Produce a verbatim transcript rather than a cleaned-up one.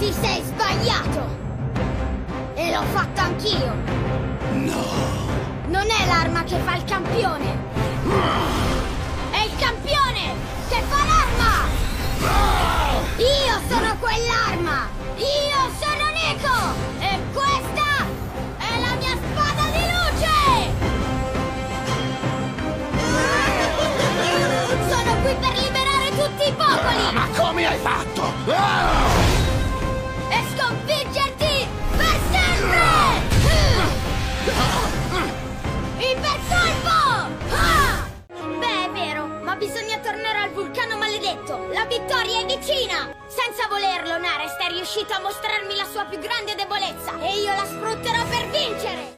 Ti sei sbagliato! E l'ho fatto anch'io! No! Non è l'arma che fa il campione! È il campione che fa l'arma! Io sono quell'arma! Io sono Neeko! E questa è la mia spada di luce! Sono qui per liberare tutti i popoli! Ma come hai fatto? E sconfiggerti per sempre! Ipercolpo! Ah! Beh, è vero, ma bisogna tornare al vulcano maledetto! La vittoria è vicina! Senza volerlo, Nares è riuscito a mostrarmi la sua più grande debolezza e io la sfrutterò per vincere!